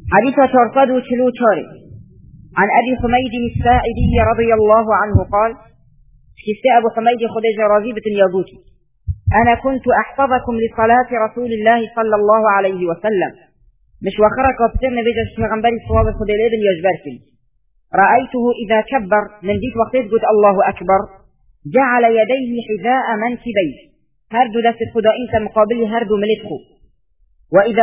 حديث 444 عن أبي حميد الساعدي رضي الله عنه قال: كساء أبو حميد خديجة راغبة يابوتي أنا كنت أحفظكم لصلاة رسول الله صلى الله عليه وسلم مش وخرك وابترن بيجاش مغنبري صلاة خديجة ابن يجبركم. رأيته إذا كبر من ديك وقتت قلت الله أكبر جعل يديه حذاء منكبيه هردو دست خدائين مقابل هردو ملتخو، وإذا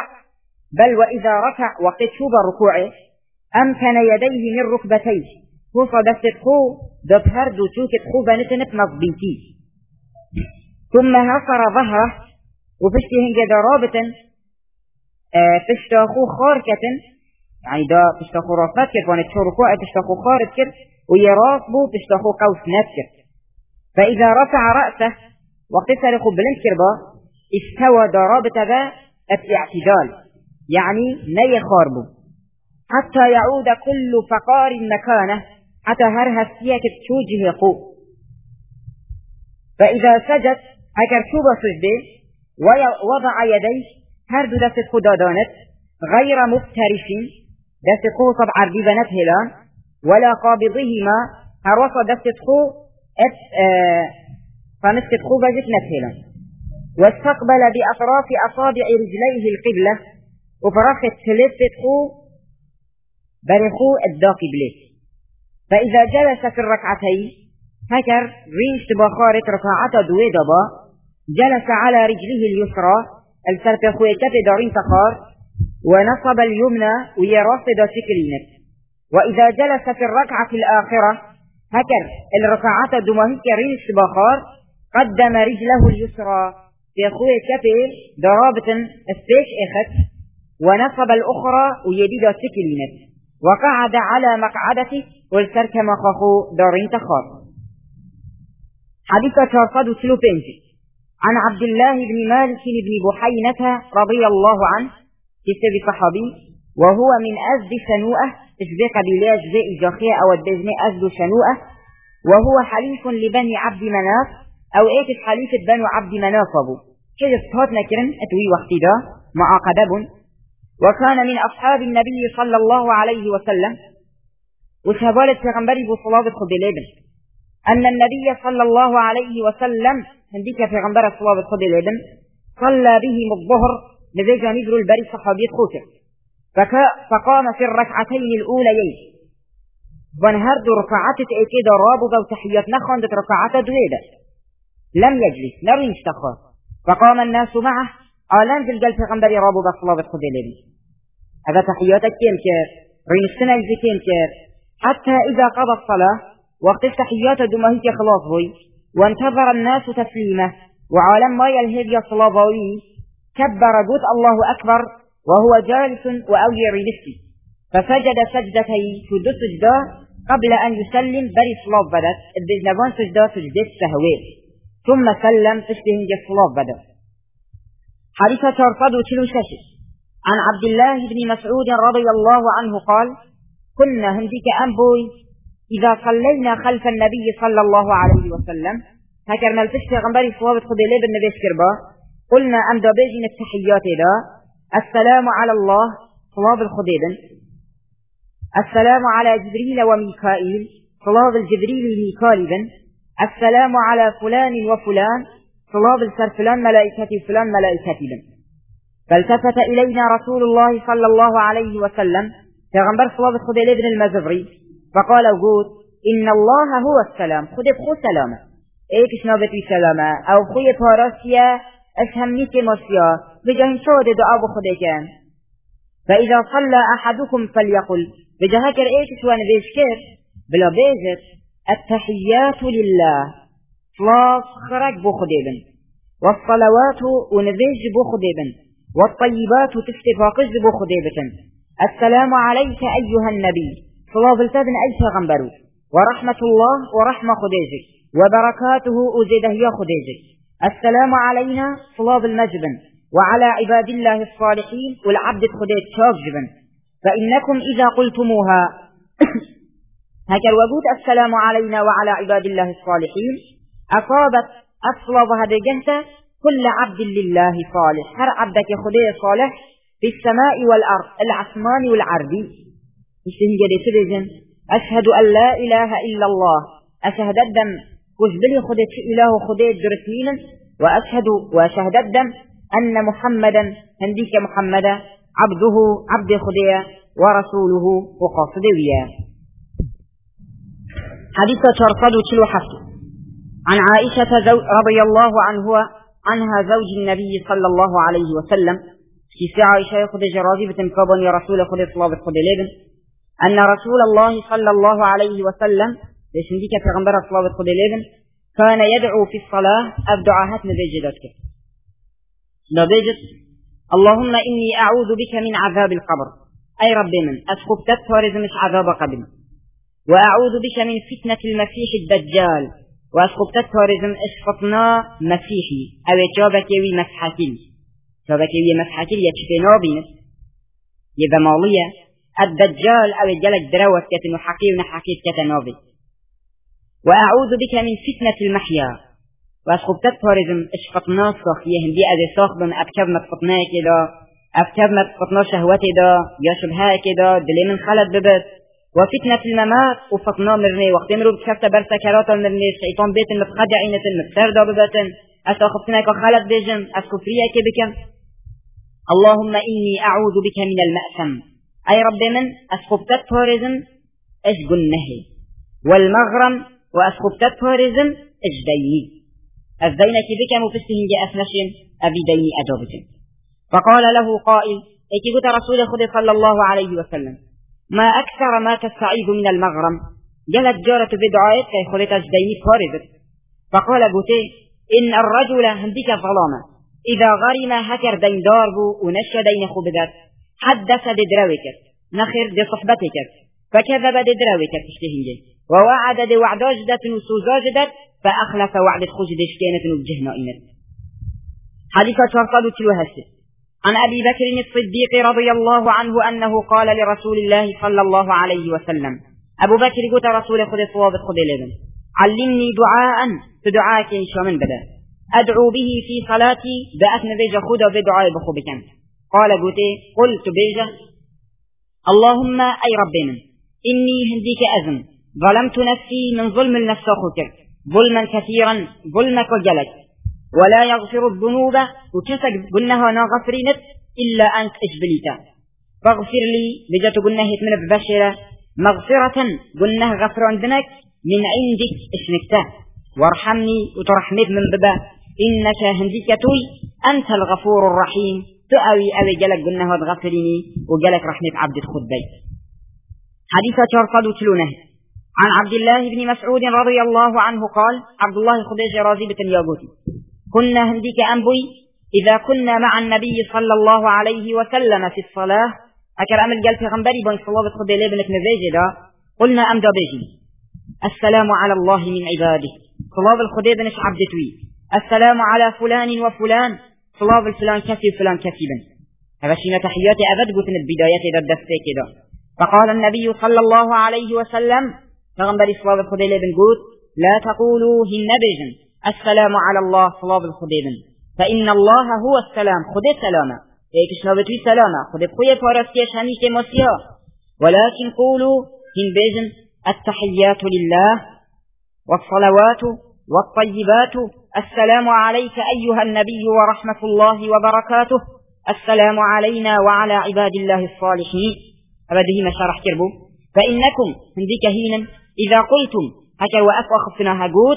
رفع وقت شوب ركوعه أمكن يديه من ركبتيه هو صدست خو دب هردو توكت خو بنتنت مضبيتي، ثم هصر ظهره وفشته هنجد رابطا فشتاخو خاركة يعني دا فشتاخو رافات كر وانت شو ركوعه فشتاخو خارج كر ويراسبو فشتاخو قوس نفكر. فإذا رفع رأسه وقت سرخو بلند كربا استوى ضرابة ذا الاعتدال يعني ني خاربو حتى يعود كل فقار مكانه حتى هرها سياك توجه قو. فإذا سجد اگر شوبا سجده ووضع يديه هردو دست خدا دانت غير مفترشين دست خو طب عردي بنت هلان ولا قابضهما هر وصى دست خو فمسكت خو بجت نتهلان، واستقبل بأطراف أصابع رجليه القبلة وفرخت ثلاثة خو برخو الداقي بليه. فإذا جلس في الركعتين هكر ريش تبخارة ركعة دويدة با جلس على رجله اليسرى السرت خويتة دارين تخار ونصب اليمنى ويراس دا سكرينت. وإذا جلس في الركعة الآخرة هكر الركعة دماهيك ريش تبخار قدم رجله اليسرى في خويتة ضرابة السيش اخت ونصب الأخرى ويديد سكرينت وقعد على مقعدته والسرك مخاخو دارين تخار. حديث 435 عن عبد الله بن مالك بن بحينة رضي الله عنه كسب صحابي وهو من أزد شنوءة اشبه قبيلة جزاء جاخية أو الدجن أزد شنوءة وهو حليف لبني عبد مناف أو ايتش حليف بني عبد مناف أبو كيف صهاتنا كرن اتوي وقتي دا معاقدب. وكان من أصحاب النبي صلى الله عليه وسلم وشهبالة پیغمبری بصلاة خدلابن أن النبي صلى الله عليه وسلم هنديك پیغمبر صلاة خدلابن صلى بهم الظهر لذي جانبر البري صحابي خوته فقام في الركعتين الأوليين وانهرد ركعات ايكيد رابقة وتحيات نخوندت ركعات دويدة لم يجلس نرين اشتخار فقام الناس معه آلان جلجل پیغمبری رابقة صلاة خدلابن هذا تحياتك كيم كير رين السنة كيم كير حتى إذا قضى الصلاة وقت تحيات دماهيك خلاص بوي وانتظر الناس تسليمه وعالم ما يلهب الصلاة بوي كبر قوت الله أكبر وهو جالس وأولي رنفسي فسجد سجدتي شد سجدة قبل أن يسلم بري صلاة بدت الدجنبان سجدة سجدة سهوين ثم سلم تشتهن الصلاة بدت. حديثة 436 عن عبد الله بن مسعود رضي الله عنه قال: كنا هنديك أنبوي إذا صلينا خلف النبي صلى الله عليه وسلم هكرنا الفشة غنبري صوابة خدلي بالنبي شكربا قلنا أمدى بيجين التحيات دا السلام على الله صواب الخديبن السلام على جبريل وميكائيل صواب الجبريل ميكالبن السلام على فلان وفلان صواب السر فلان ملائكة فلان ملائكة بن. فالتفت إلينا رسول الله صلى الله عليه وسلم پیغمبر صلوات خدای ابن المزبری فقال وقود إن الله هو السلام خد بخو سلامة ايكش نابتي سلامة او خوي پاراسيا اشهمنيك ماسيا بجاهن شود دعا بخده كان. فإذا صلى أحدكم فليقل بجاهكر ايكش وان بيشكر بلا بيزر التحيات لله صلاة خرج بخده بن والصلوات ونبيج بخده بن والطيبات تستفاقج بخده بن السلام عليك أيها النبي صلاة التابن أي پیغمبرو ورحمة الله ورحمة خديجك وبركاته أزيده يا خديجك السلام علينا صلاة المجبن وعلى عباد الله الصالحين والعبد خديج شاجبن فإنكم إذا قلتموها هكذا وجود السلام علينا وعلى عباد الله الصالحين أصابت أصلاب هذا جهته كل عبد لله صالح هر عبدك خديج صالح في السماء والأرض العثمان والعربي يشتهن قديت بيجن أشهد أن لا إله إلا الله أشهد الدم وزبلي خدت إله خدت درسمين وأشهد الدم أن محمدا هنديك محمدا عبده عبد خديا ورسوله وقاصد وياه. حديث شرطد تلو حفظ عن عائشة رضي الله عنها زوج النبي صلى الله عليه وسلم في عائشة خد جرازي بتنكبن يا رسول خد صلاة خد لبن أن رسول الله صلى الله عليه وسلم ليش نديك في غنبرة صلاة خد لبن كان يدعو في الصلاة أبدعاهات نبيجدتك نبيجد اللهم إني أعوذ بك من عذاب القبر أي رب من أسخبتت فارزمش عذاب قبل وأعوذ بك من فتنة المسيح الدجال وأسخبتت فارزم أشفطنا مسيحي أو جابك يوي مسحكي جابك يوي مسحكي يتشفينا بينس يبا مالية الدجال أو الجلك دروت كتنو حقير نحكيت كتنابي وأعوذ بك من فتنة المحيا وأسخبتت فارزم أشفطنا صاخيهم دي أذي صاخبا أبكبنا تفطنا كده أبكبنا تفطنا شهوتي دا يشبها كده دلي من خلط ببس وفتنة الممات وفطنا مرني وقت مرو بكفت برسكراتا مرني الشيطان بيت متخدعين متسردا ببتن أساخبتنا كخلط بجم أسكفريا كبكم اللهم إني أعوذ بك من المأثم أي رب من أسخبتت فارزم أشقل نهي والمغرم وأسخبتت فارزم أجديني الزينة بكم وفستهن جاء أسنشن أبي ديني أجابتن فقال له قائل اكيبت رسول خد صلى الله عليه وسلم ما أكثر ما تستعيذ من المغرم جلت جارة بدعايت كي خلت أجديني فارزت فقال قوتي إن الرجل هنديك الظلامة إذا غرم هكر دين داربو ونشى دين خبدت حدث ددراوك نخر دي صحبتك فكذب ددراوك تشتهنجي ووعد دي وعداجدت وسوزاجدت فأخلف وعد خجد شكينة وجهنا إنت حديثة شرطة تلوهسه عن أبي بكر الصديق رضي الله عنه أنه قال لرسول الله صلى الله عليه وسلم أبو بكر قلت رسول خذ صوابت خذ لبن علمني دعاء تدعاك شمن بدا أدعو به في صلاتي بأثن بيجا خذ بدعاء بخبكم قال قلت بيجا اللهم أي ربنا إني هنديك أذن ظلمت نفسي من ظلم النفس أخوك ظلما كثيرا ظلمك وجلك ولا يغفر الذنوب وكسك قلناها نغفرينت إلا أنت أجبليتا فاغفر لي بجات قلناه من ببشرة مغفرة قلناه غفر عندك من عندك اسمكتا وارحمني وترحمت من ببا إنك هنديك توي أنت الغفور الرحيم تؤوي أبي جلك قلناه تغفريني وجلك رحمة عبد الخدبي حديثة شرطة تلونه عن عبد الله بن مسعود رضي الله عنه قال عبد الله خديج راضي ياغوتي كنا هنديك أنبوي إذا كنا مع النبي صلى الله عليه وسلم في الصلاة أكر أمل قال في غنبري بن صلابة خدي لابنك نزيجدا قلنا أمدا بيجي السلام على الله من عباده صلاب الخدي بنش عبدتوي السلام على فلان وفلان صلاب الفلان كثير فلان كثيبا هذا شيء تحياتي أبد قلت من البدايات إذا الدفتي كده فقال النبي صلى الله عليه وسلم فغنبري صلاب الخدي لابن قلت لا تقولوا هنبجن السلام على الله صلاب الخديبن فإن الله هو السلام خدي سلامة ايكش نبتوي سلامة خدي بخوية فارسكيش هنيك مسيا ولكن قولوا هنبجن التحيات لله والصلوات والطيبات السلام عليك أيها النبي ورحمة الله وبركاته السلام علينا وعلى عباد الله الصالحين هذه ما شرح كربو فإنكم هنديك هينا إذا قلتم هكا وأخفنا هقود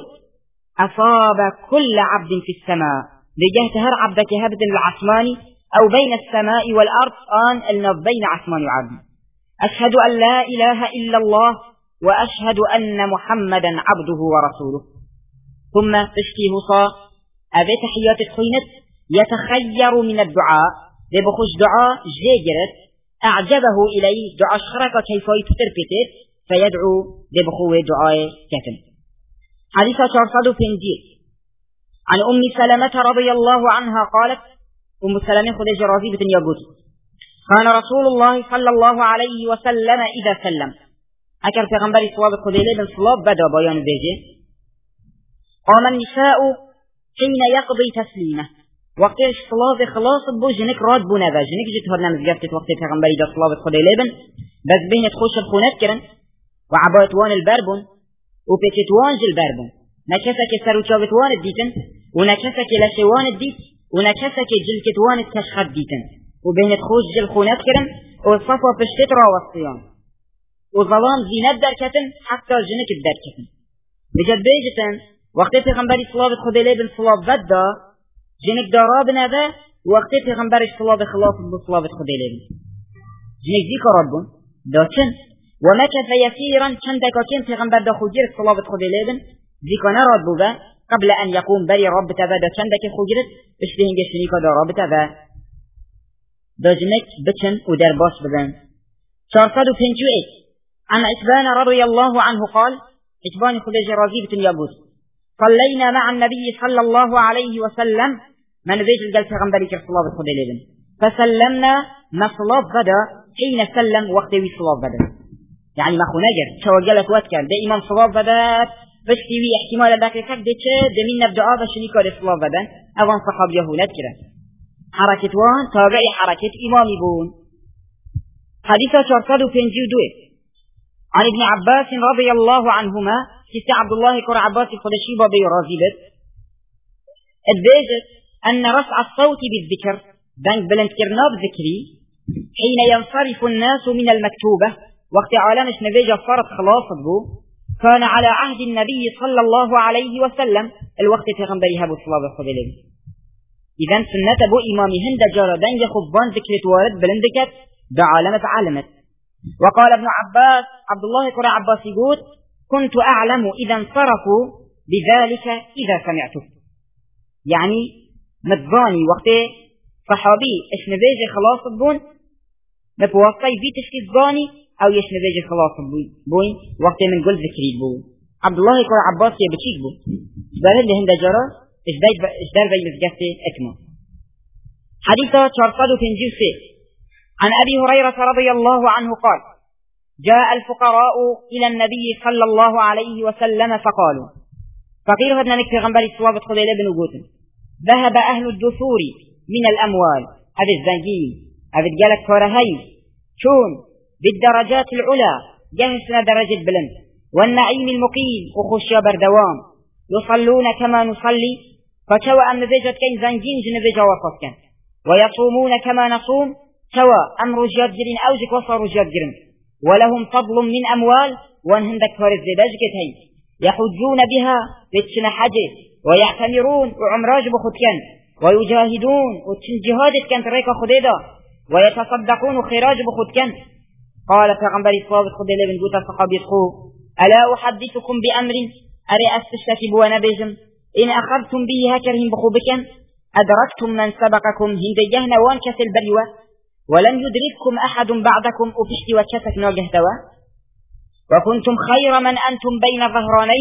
أصاب كل عبد في السماء بجهة هر عبدك هبد العثماني أو بين السماء والأرض بين عثمان وعبد أشهد أن لا إله إلا الله وأشهد أن محمدا عبده ورسوله ثم تشكيه صا أبي تحيات الخينة يتخير من الدعاء بخش دعاء جيجرت أعجبه إليه دعاء شركة كيف يتربتت فيدعو بخوة دعاء كتم حديث شرطة فنجيل عن أم سلمة رضي الله عنها قالت أم سلمة خديجة رضيبة يقول كان رسول الله صلى الله عليه وسلم إذا سلم أكر في غنبر صلاب خديجة بن صلاب بدأ بيان بيجي قام النساء حين يقضي تسليمه وقتی صلاة خلاص بو جنك راد بو نبا جنك جت هر نمزگفت وقتی پیغمبری دا صلاة خدا لبن بس بهنت خوش الخونت کرن وعباتوان البربون وبيتوان جل بربون نكسك سروچاوتوان ديتن ونكسك لشوان ديت ونكسك جلكتوان التشخد ديتن وبهنت خوش جل خونت کرن وصفا پشتت را والصيام وظلام زينت دركتن حتى جنك بدركتن بجد بيجتن وقتی پیغمبری صلاة خدا لبن صلاة بدا جنك داراب نبا وقتی پیغمبرش صلاة خلاص بصلاة خدا لبن جنك ذكر ربون داكن ومكث يسيرا چندك كان پیغمبر دا خوجر صلاة خدا لبن ذكر نراد بوبا قبل أن يقوم بري رب تبا دا چندك خوجرت اشتهنگ شنيكا دا رب تبا دا جنك بچن ودر باش بدن 458 عن عتبان رضي الله عنه قال عتبان خدا جرازي بتن يابوس صلينا مع النبي صلى الله عليه وسلم من بيج الجل پیغمبری که صلاة خدا لبن فسلمنا ما صلاة بدا حين سلم وقت وی صلاة بدا يعني ما خنجر شو جلت واتكر ده إمام صلاة بدا بس تيوي احتمال ذاك الكك ده ده من نبدأ هذا شنيكا ده صلاة بدا أوان صحاب يهولات كده حركة وان تابعي حركة إمامي بون حديثة 452 عن ابن عباس رضي الله عنهما كيس عبد الله كور عباس الخدشيبة بيرازيبت البيجت أن رفع الصوت بالذكر بنك بلند كرناب ذكري حين ينصرف الناس من المكتوبة وقت عالمش نبيجة فرط خلاص بو كان على عهد النبي صلى الله عليه وسلم الوقت في غنبريها بو صلاة الخدلين إذن سنة بو إمامي هند جاردان يخبان ذكرة وارد بلندكت دا عالمت عالمت وقال ابن عباس عبد الله كور عباس يقول كنت أعلم إذا انصرفوا بذلك إذا سمعته يعني متظاني وقت صحابي اش نبيجي خلاص بون مبوصي بيتش كزاني او يش نبيجي خلاص بوين وقت من قل ذكري بون عبد الله يقول عباس يبتشيك بون بارد لهند جرى اش دار بي مزجفتي اكما حديثة 456 عن أبي هريرة رضي الله عنه قال جاء الفقراء إلى النبي صلى الله عليه وسلم فقالوا فقير هدنا نكفي غنبال الصواب خذيلة بن وقوتن ذهب أهل الدثور من الأموال هذا الزنجين هذا الجالك كورهين شون بالدرجات العلا جهزنا درجة بلند والنعيم المقيم وخشيا بردوام يصلون كما نصلي فكوى أم نبيجت كين زنجين جنبيجا وصف كان ويصومون كما نصوم كوى أم رجاب جرين أوجك وصى رجاب جرين ولهم فضل من أموال وانهندك فارز لباجك هين يحجون بها بتشن حجه ويعتمرون وعمراج بخدكن ويجاهدون وتشن جهادت كانت ريكا خديدا ويتصدقون خراج بخدكن قال پیغمبر صلوات خدا لبن گوتا صحابي خو ألا أحدثكم بأمر أري أستشتكي بوانا بيجم إن أخذتم به هكرهم بخوبكن أدركتم من سبقكم هند جهنا وان كسل بريوة ولم يدرككم أحد بعدكم أفشت وكسك ناجه دوا وكنتم خير من أنتم بين ظهراني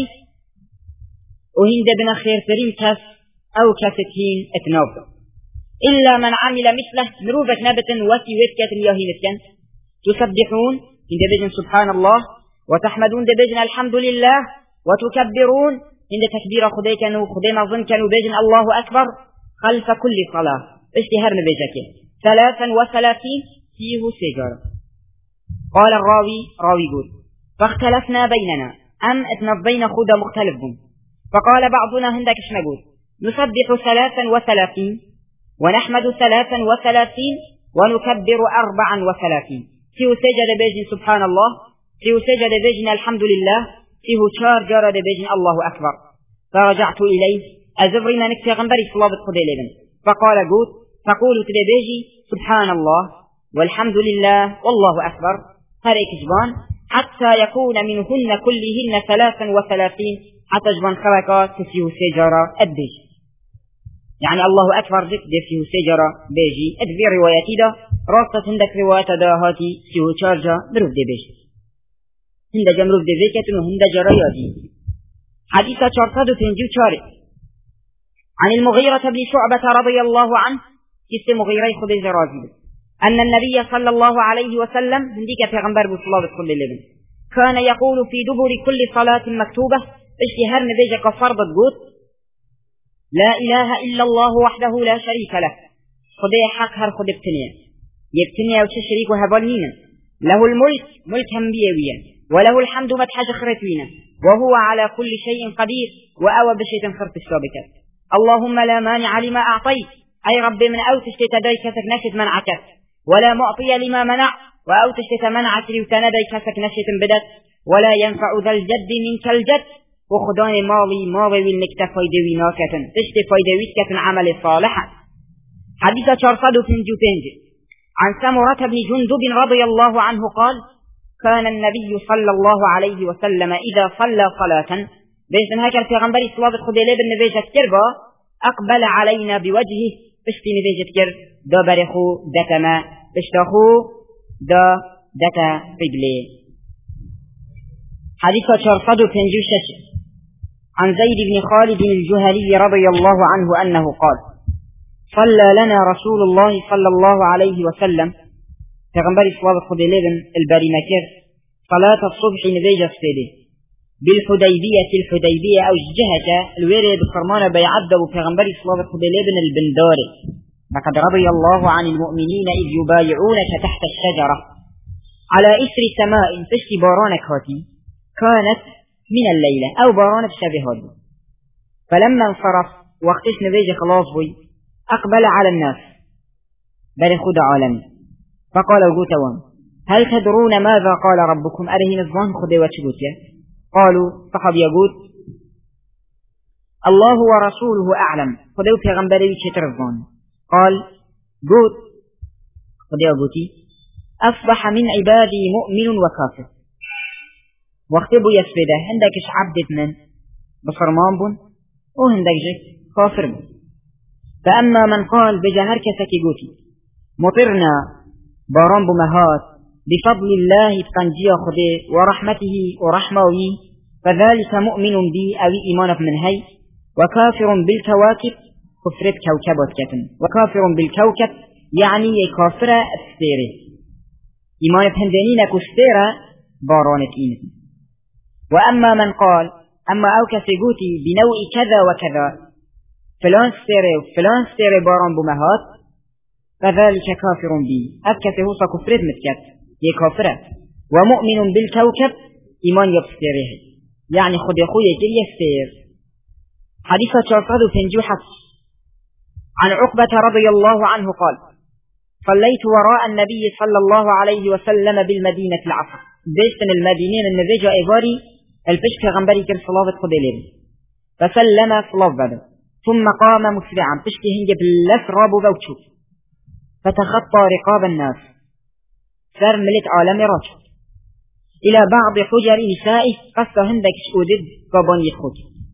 وهند بنا خير ترين كس أو كستين اتناب إلا من عمل مثله مروفة نبت وسي وفكة الياهينتكن تسبحون هند بجن سبحان الله وتحمدون دبجن الحمد لله وتكبرون هند تكبير خديكن وخدينا ظنكن وبجن الله أكبر خلف كل صلاة اشتهر نبجك 33 فيه سجارة قال الراوي قول فاختلفنا بيننا أم اتنبين خدا مختلف بهم فقال بعضنا هندك شنقول نسبح 33 ونحمد 33 ونكبر 34 فيه سجد بيجن سبحان الله فيه سجد بيجن الحمد لله فيه شار جرد بيجن الله أكبر فرجعت إليه أزبرنا نكفي غنبري صلابة خديلين فقال فقولوا تبيجي سبحان الله والحمد لله والله أكبر هريك جبان حتى يكون منهن كلهن 33 حتى جبان خلقات فيه سجارة أدبيج يعني الله أكبر ذكر فيه سجارة بيجي أدبي رواياتي دا راسة هندك روايات دا هاتي فيه شارجة بروف دي بيج هند جمروف دي بيكتن وهند جراياتي حديثة 454 عن المغيرة بن شعبة رضي الله عنه كيس مغيرة خذ الجرازي أن النبي صلى الله عليه وسلم هنديك في غنبر بصلاة كل اللبن كان يقول في دبر كل صلاة مكتوبة اشتهر نبيجك فرض الجود لا إله إلا الله وحده لا شريك له خدي حق هر خد يبتنيا وتشريك وهبالنينا له الملك ملك هم بيويا وله الحمد مدحج خرتوينا وهو على كل شيء قدير وأوى بشيء خرط الشابكة اللهم لا مانع لما أعطيت أي رب من أوتشت تدري كسك نشت منعك ولا معطي لما منع وأوتشت منعك لوتندي كسك نشت بدت ولا ينفع ذا الجد منك الجد وخدان ماضي والنكت فايدوي ناكة تشت فايدوي كتن عمل صالحا حديث 455 عن سمرة بن جندب رضي الله عنه قال كان النبي صلى الله عليه وسلم إذا صلى صلاة بيسن هكذا في غنبري صلاة خديلي بالنبيجة كربا أقبل علينا بوجهه بشتي نبيجة كر دا برخو دتما بشتاخو دا دتا قبلي حديث 456 عن زيد بن خالد الجهني رضي الله عنه أنه قال صلى لنا رسول الله صلى الله عليه وسلم پیغمبر صلوات خود لبن الباري مكر صلاة الصبح نبيجة ستيلي الحديبية أو جهة الويري بفرمان بيعدب پیغمبر صلوات خود لبن البنداري لقد رضي الله عن المؤمنين إذ يبايعونك تحت الشجرة على إثر سماء تشتي بارانك هاتي كانت من الليلة أو بارانك شبه هاتي فلما انصرف وقتش نبيجة خلاص بي أقبل على الناس بل خد عالمي فقال وقوتوان هل تدرون ماذا قال ربكم أرهن الظن خدي وشبوتيا قالوا صحب يقول الله ورسوله أعلم خدي في غنبري شتر الظن قال قوت خدي وقوتي أصبح من عبادي مؤمن وكافر واختبوا يسفده عندك عبدت من بفرمان بن وهندك جك كافر بن فأما من قال بجهر كسكي قوتي مطرنا باران بمهات بفضل الله تقنجي خدي ورحمته ورحموي فذلك مؤمن بي أو إيمان من هي وكافر بالكواكب كفرت كوكبات كتن وكافر بالكوكب يعني كافر السيرة إيمان بهندنين كستيرة بارانت إيمت وأما من قال أما أو كسيقوتي بنوع كذا وكذا فلان ستيرة باران بمهات فذلك كافر بي أكثه كفرت متكت يكافرة ومؤمن بالكوكب إيمان يبستيره يعني خد يخوي يجري يستير حديث 456 عن عقبة رضي الله عنه قال صليت وراء النبي صلى الله عليه وسلم بالمدينة العصر بيستن المدينين النبيجة إيغاري الفشك غنبري كر صلاة خدلين فسلم صلاة بدر ثم قام مسرعا تشتي هنجب الأسراب ووتشو فتخطى رقاب الناس سر ملت عالم راج إلى بعض حجر نسائه قصة هندك شودد قبان يدخل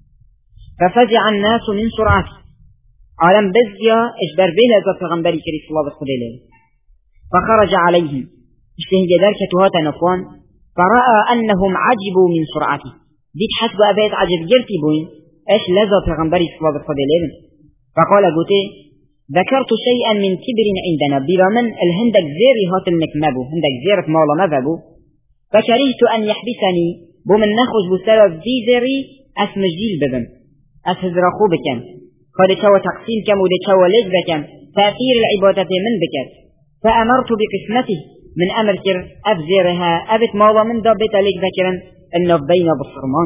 ففزع الناس من سرعته عالم بزيا اجبر بلا ذات غنبري كري صلى الله عليه وسلم فخرج عليهم اشتهن جدار كتوهات نفوان فرأى أنهم عجبوا من سرعته ديت حسب أبيت عجب جرتي بوين ايش لذات غنبري صلى الله عليه وسلم فقال قوتي ذكرت شيئا من كبر عندنا بلا من الهندك زيري هات النكمبو هندك زيرة مالا مذبو فكرهت أن يحبسني بمن نخرج بسبب دي زيري أسمجيل ببن أسهزرخو بكم قد تشوى تقسيم كم ودي تشوى ليج بكم تأثير العبادة من بكت فأمرت بقسمته من أمر كر أبزيرها أبت مالا من دابت ليج بكرا أنه بين بالصرمان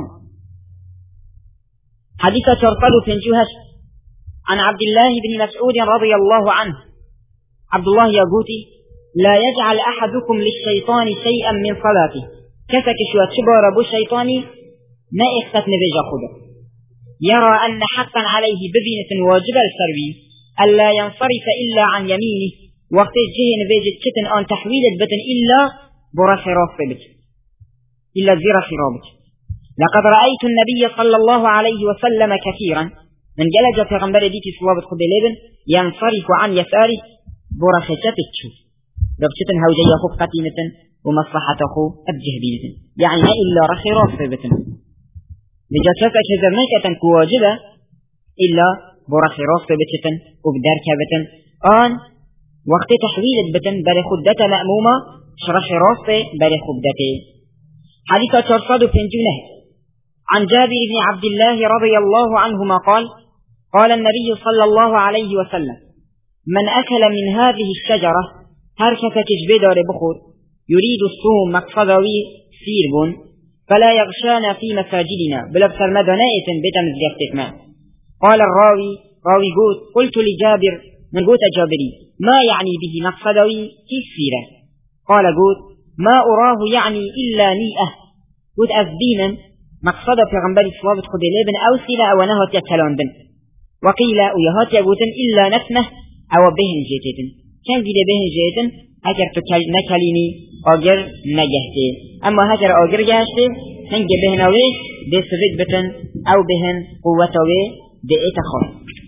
حديثة شرطل في الجهش عن عبد الله بن مسعود رضي الله عنه عبد الله يقولي لا يجعل أحدكم للشيطان شيئا من صلاته كسك شوات شبار أبو الشيطاني ما اختت نبيج خده يرى أن حقا عليه بذنة واجب السروي ألا ينصرف إلا عن يمينه وقت الجهة نبيج الكتن أن تحويل البتن إلا برا خراف بت إلا زير خرابت لقد رأيت النبي صلى الله عليه وسلم كثيرا من جلجة في غنبر ديتي صلابة خد لبن ينصرف عن يساره برخشة تشوف ربشة هوجي أخوك قتينة ومصلحة أخو أبجه بينة يعني إلا رخي رافبة لجاتك شزرناك كواجبة إلا برخي رافبة وبدار كابة آن وقت تحويل البتن بل خدة مأمومة شرخي رافة بل خدة حديثة شرصاد في جنه عن جابر بن عبد الله رضي الله عنهما قال قال النبي صلى الله عليه وسلم: من أكل من هذه الشجرة هركة جبدار بخور يريد الصوم مقصدوي سيربون فلا يغشانا في مساجدنا بلبسر مدنائة بتمزيقتك ما. قال الراوي قلت لجابر من قوت جابري: ما يعني به مقصدوي كيف سيرة؟ قال قوت: ما أراه يعني إلا نيئة. قوت أزدينا مقصد في غنبري صوابت خدي لابن أو سيرة أو نهت يكلون بن. وقيل ويهات يقوتن إلا نفنه أو بهن جيتن. كان جيد بهن جيتن هكر نكاليني أجر نجهتي. أما هكر أجر جهتي هنج بهنوي بسفيد بتن أو بهن قوتوي بإتخار.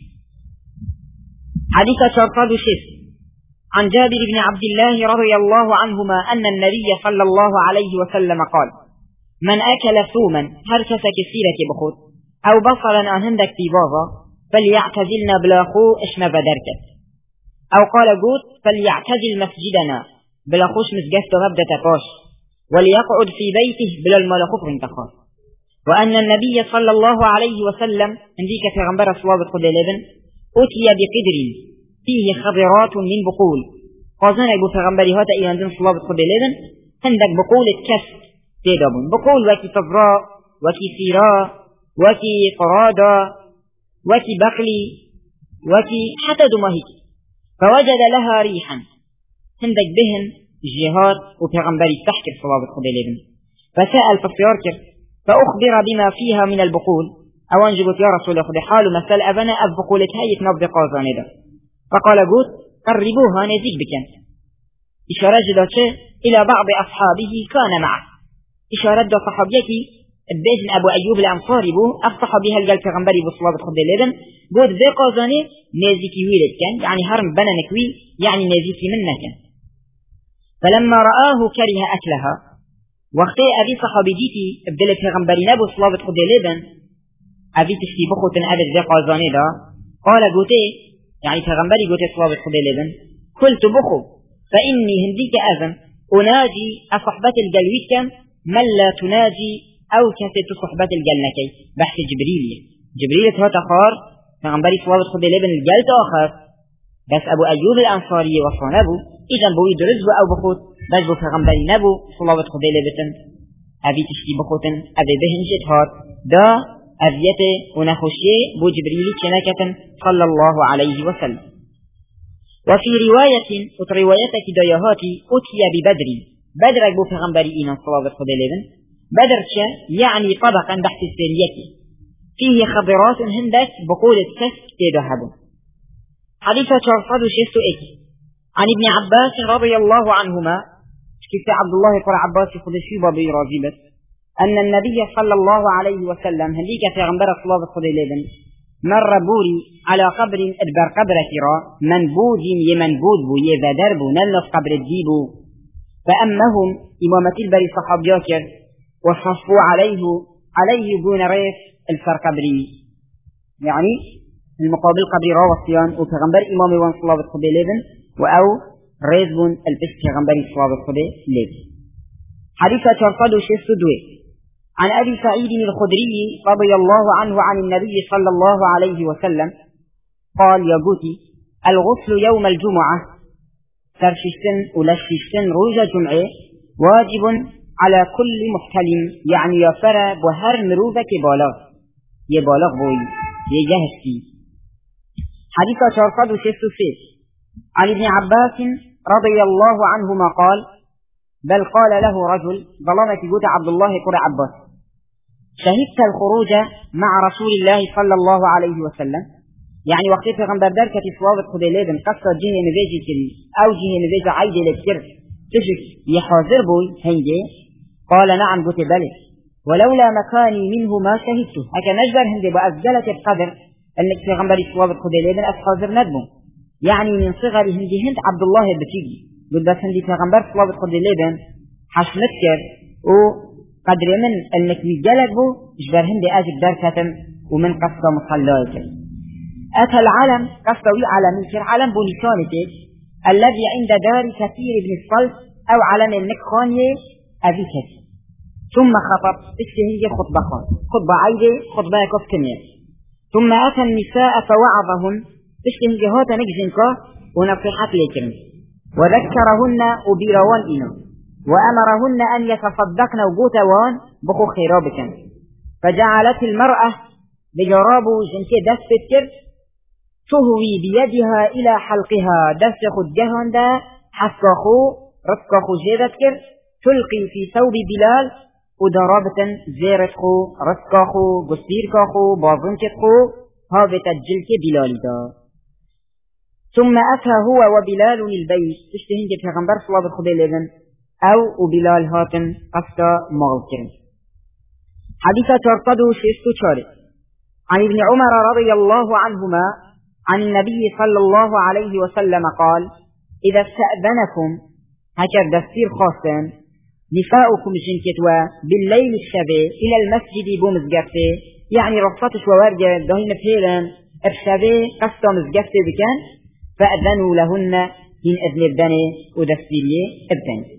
حديث شرطاد شيخ عن جابر بن عبد الله رضي الله عنهما أن النبي صلى الله عليه وسلم قال: من أكل ثوما هركس كثيرة بخود أو بصلا أنهندك في بابا فليعتزلنا بلاخو اشنا بدركت. أو قال قوت: فليعتزل مسجدنا بلاخوش مسجفت مبدأ تقاش وليقعد في بيته بلا الملخوف انتخاص. وأن النبي صلى الله عليه وسلم عندك في غنبر صواب الخد لبن أتي بقدر فيه خضرات من بقول قازنا يقول في غنبري هاتا إلى عندن صواب الخد لبن عندك بقول الكسر تدابون بقول وكي تضراء وكي سيراء وكي قرادة وكي بقلي وكي حتى دماهيك فوجد لها ريحا عندك بهن جهات وفي غنبري تحكي صواب الخد لبن فسأل فصياركر فأخبر بما فيها من البقول أوان جبت يا رسول الله حال مثل أبنا أبقولت هاي تنبض قازان ده. فقال قوت: قربوها نزيد بكن. إشارة جدت إلى بعض أصحابه كان معه. إشارة دا صحابيتي بإذن أبو أيوب الأنصاري بو أفتح بها الجل في غنبري بصلابة خد اللبن قوت ذي قازاني نزيكي ويلت كان يعني هرم بنا نكوي يعني نزيكي منه كان. فلما رآه كره أكلها وقت أبي صحابي جيتي ابدلت في غنبري نبو صلابة خد اللبن أبي تشتي بخوتن أبد ذي قازاني دا قال قوتي يعني في غنبري قوتي صلابة خد اللبن قلت بخو فإني هنديك أذن أناجي أصحبة الجلويت من لا تناجي أو كانت صحبة الجلنكي بحث جبريل هذا خار في غنبري صلابة خد اللبن الجلت آخر بس أبو أيوب الأنصاري وصانبو إذن بوي درزب أو بخوت بس بو في غنبري نبو صلابة خد اللبن أبي تشتي بخوتن أبي بهن جتهار دا أذيته ونخشي بو جبريل كنكة صلى الله عليه وسلم. وفي روايتك ديهاتي أتي ببدر بدر بو في غنبري إينا صلابة خد اللبن بدر يعني طبقا تحت السرية فيه خضرات هندك بقول السفك تدهب. حديثة شرطاد شيست عن ابن عباس رضي الله عنهما كيف عبد الله قال عباس خدشيبا براجبت أن النبي صلى الله عليه وسلم هليك في غنبر صلابة خد اللبن مر بوري على قبر ادبر قبر كرا منبوذ يمنبوذ بو يذدر بو نلف قبر الديبو فأمهم إمامة البري صحاب جاكر وصفوا عليه دون ريف الفرقبري يعني المقابل قبري راوصيان وفغنبر إمام وان صلابة خد اللبن وأو ريزبون البس فغنبر صلابة خد اللبن. حديثة شرطاد شيء سدوي عن أبي سعيد الخدري رضي الله عنه عن النبي صلى الله عليه وسلم قال: يا قوتي الغسل يوم الجمعة ترششتن ولششتن روج جمعة واجب على كل محتلم يعني يفرى بهر مروفك يبالغ بوي يجهزتي. حديث شرطاد شيء عن ابن عباس رضي الله عنهما قال: بل قال له رجل ظلمت جود عبد الله قرى عباس: شهدت الخروج مع رسول الله صلى الله عليه وسلم يعني وقت في غنبر دركة صوابت خدلابن قصة جيه نبيجي كري أو جيه نبيجي عيدي لكتر تشك يحاضر بوي هنجي. قال: نعم قلت بلي ولولا مكاني منه ما شهدته هكا نجبر هندي بأفجلة القدر أنك في غنبر صوابت خدلابن أسحاضر ندمه يعني من صغر هندي هند عبد الله بتيجي قلت بس هندي في غنبر صوابت خدلابن حشمتكر وقدر من أنك يجلق بو جبر هندي أجب دركة ومن قصة مصلاك. أتى العالم قصوي على منكر عالم بونيشانتك الذي عند دار كثير بن الصلت أو علم النكخانية أبيكت ثم خطب السهية خطبة عيدة خطبة كفتنية ثم أتى النساء فوعظهن تشتهن جهات نجزنك ونصيحات لكرم وذكرهن وبيروان إنه وأمرهن أن يتصدقن وقوتوان بخو خيرابكن. فجعلت المرأة بجراب جنك دست تكر تهوي بيدها إلى حلقها دست خد جهن دا حسكاخو رسكاخو جيدتكر تلقي في ثوب بلال ودرابة زيرتخو رسكاخو قصيركاخو بازنكتخو هابت الجلك بلال دا. ثم أتى هو وبلال البيت تشتهن جب پیغمبر صلى الله عليه وسلم أو وبلال هاتن قصة مغلقين. حديثة ترتدو شيستو شارع عن ابن عمر رضي الله عنهما عن النبي صلى الله عليه وسلم قال إذا استأذنكم هكذا دستير خاصا نساؤكم جنكتوا بالليل الشبه إلى المسجد بمزقفته يعني رفضتش ووارجة دهين فهيلا الشبه قصة مزقفته بكان فأذنوا لهن إن أذن الدني ودستيري الدني.